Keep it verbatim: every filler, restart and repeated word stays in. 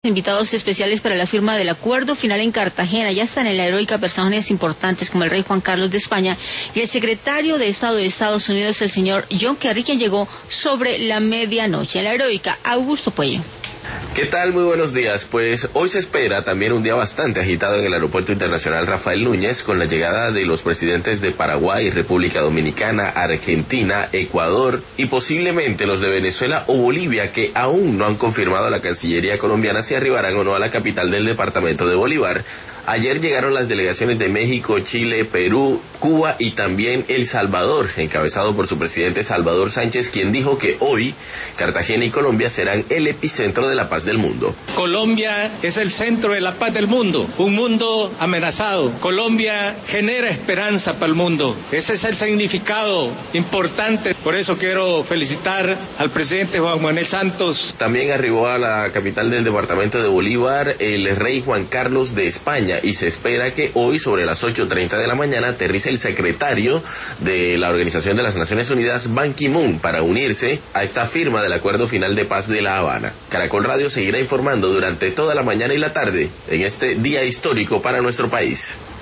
Invitados especiales para la firma del acuerdo final en Cartagena. Ya están en la heroica personajes importantes como el rey Juan Carlos de España y el secretario de Estado de Estados Unidos, el señor John Kerry, quien llegó sobre la medianoche. En la heroica, Augusto Puello. ¿Qué tal? Muy buenos días. Pues hoy se espera también un día bastante agitado en el Aeropuerto Internacional Rafael Núñez, con la llegada de los presidentes de Paraguay, República Dominicana, Argentina, Ecuador y posiblemente los de Venezuela o Bolivia, que aún no han confirmado a la Cancillería colombiana si arribarán o no a la capital del departamento de Bolívar. Ayer llegaron las delegaciones de México, Chile, Perú, Cuba y también El Salvador, encabezado por su presidente Salvador Sánchez, quien dijo que hoy Cartagena y Colombia serán el epicentro de la paz del mundo. Colombia es el centro de la paz del mundo, un mundo amenazado. Colombia genera esperanza para el mundo. Ese es el significado importante. Por eso quiero felicitar al presidente Juan Manuel Santos. También arribó a la capital del departamento de Bolívar el rey Juan Carlos de España, y se espera que hoy sobre las ocho treinta de la mañana aterrice el secretario de la Organización de las Naciones Unidas, Ban Ki-moon, para unirse a esta firma del Acuerdo Final de Paz de La Habana. Caracol Radio seguirá informando durante toda la mañana y la tarde en este día histórico para nuestro país.